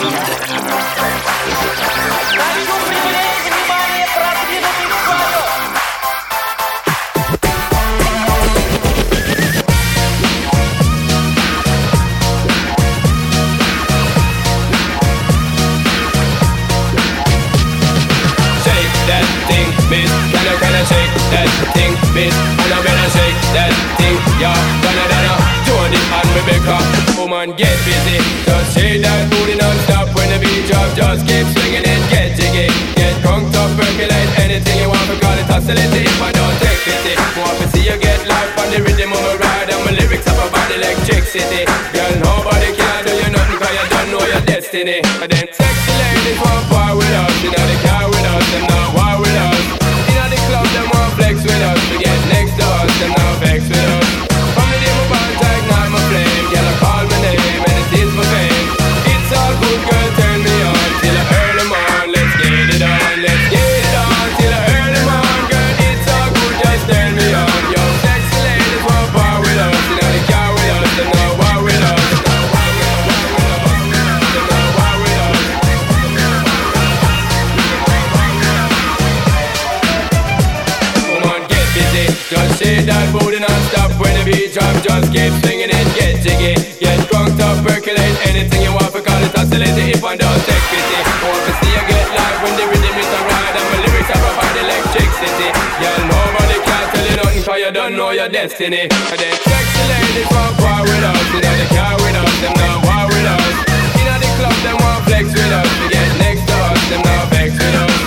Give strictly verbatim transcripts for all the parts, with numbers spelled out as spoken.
Хочу привлечь внимание продвинутых слоев. Miss, can I, can I shake that thing, miss? And I better shake that thing, yeah. Donna, Donna, Jody and Rebecca. Woman, get busy. Just shake that booty non-stop when the beat drop. Just keep swinging it, get jiggy. Get crunked up, percolate anything you want. We call it oscillating if I don't take pity. Want to see you get life on the rhythm of a ride. And my lyrics have about electricity. Girl, nobody can do you nothing cause you don't know your destiny. And then sexy ladies want part with us. You know they car with us, them not war with us. Club, them want flex with us. We get next to us, them now vex with us. From the day my bond, I ignite my flame. Girl, I call my name and it is my fame. It's all good, girl, turn me on till I earn them on. Let's get it on, let's get it on till I earn them on. Girl, it's all good, just turn me on. Yo, sexy ladies want part with us. You know they car with us, them now war with us. Them now war with us, them now war with us. Just shake that booty non-stop when the beat drop. Just keep swinging it, get jiggy. Get crunked up, percolate anything you want. For call it oscillating if I don't take pity. I want to see you get live when the rhythm is a ride. And my lyrics are about electricity. Girl, nobody can tell you nothing cause you don't know your destiny. And then sexy ladies want part with us. You know they car with us, them not war with us. You know the club, them want flex with us. We get next to us, them now vex with us.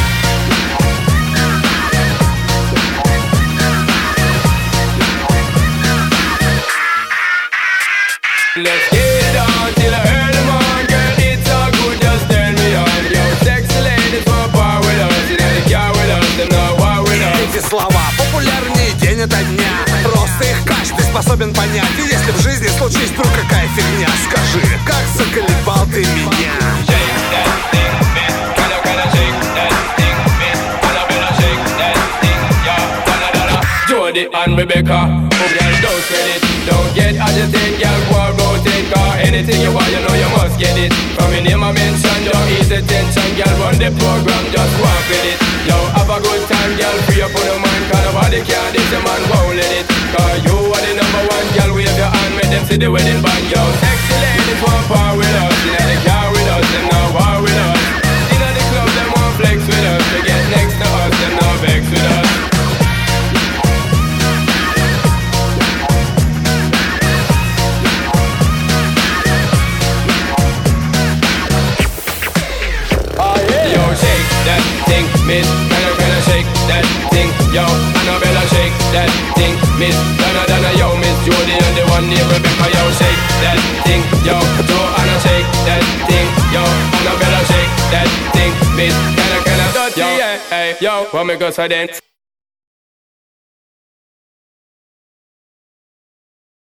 Let's get it on till I earn them on. Girl, it's all good, just turn me on. Yo, sexy ladies want part with us. You know they car with us, them not war with us. Эти слова популярнее день ото дня. Просто их каждый способен понять. И если в жизни случись вдруг какая фигня, скажи, как заколебал ты меня. Shake that thing, miss. Can I, can I shake that thing, miss? And I better shake that thing, yeah. Donna, Donna, Jody and Rebecca. Oh, girl, don't sweat it. Don't get agitated, girl, go and rotate. Cause anything you want, you know you must get it. From your name I mention, don't ease the tension. Girl, run the program, just walk with it. Yo, have a good time, girl, free up on your mind. Cause nobody can this, your man won't let it. Cause you are the number one, girl, wave your hand. Make them see the wedding band. Yo, sexy ladies want part with us. You know they car with us, them now war with us. You know the club, them want flex with us. They get next to us, them now vex with us. That thing, miss, can I, can I shake that thing, yo, Annabella shake that thing, miss, Donna, Donna, yo, miss Jody and the one named Rebecca, yo, shake that thing, yo, Joanna shake that thing, yo, Annabella shake that thing, miss, can I, can I, yo, hey, yo, what make us a dance?